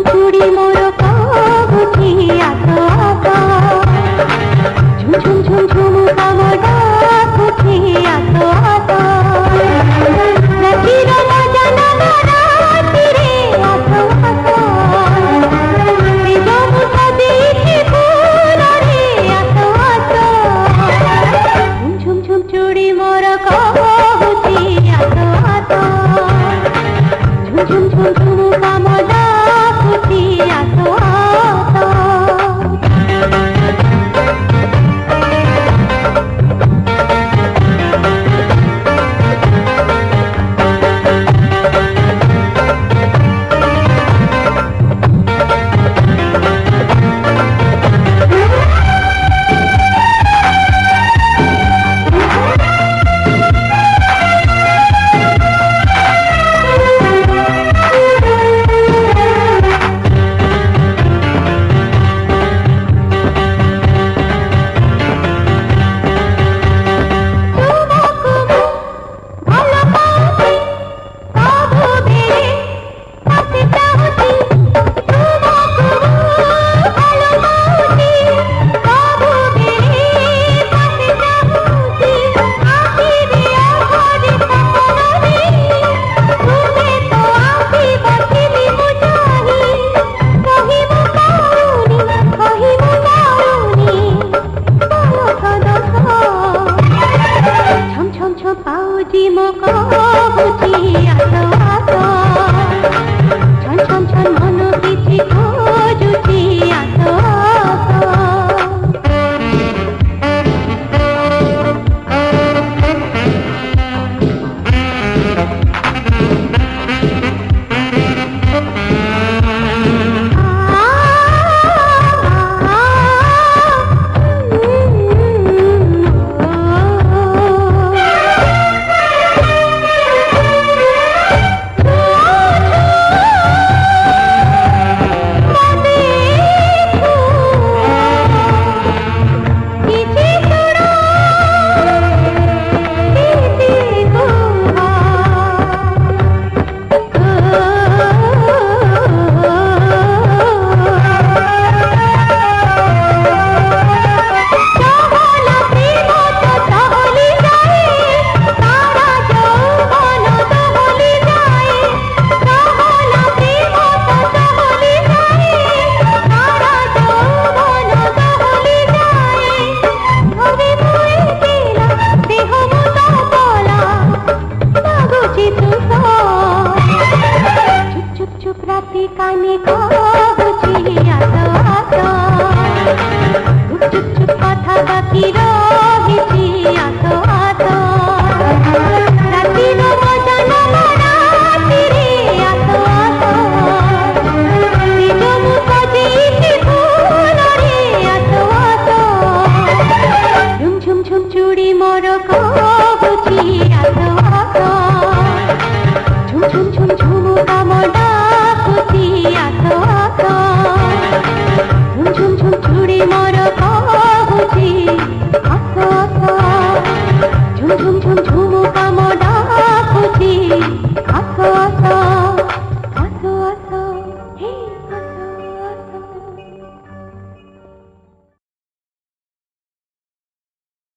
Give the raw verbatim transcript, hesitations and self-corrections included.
चूड़ी मोर कहुची आतो आतो झुम झुम झुम झुमुका मोर डाकुची आतो आतो रातिर मजा नवरात्रि रे आतो आतो निज मुख देखि फूल रे आतो आतो झुम झुम झुम चूड़ी मोर कहुची आतो आतो झुम झुम झुम झुमुका मोर डाकुची आतो आतो काने कहुची आतो आतो चुप चुप कथा बाकी रहिची आतो आतो रातिर मजा नवरात्रि रे आतो आतो निज मुख देखि फूल रे आतो आतो झुम झुम झुम चूड़ी मोर कहुची आतो आतो झुम झुम झुम झुमुका मोर डाकुची आतो आतो झुम झुम झुम चूड़ी मोर कहुची।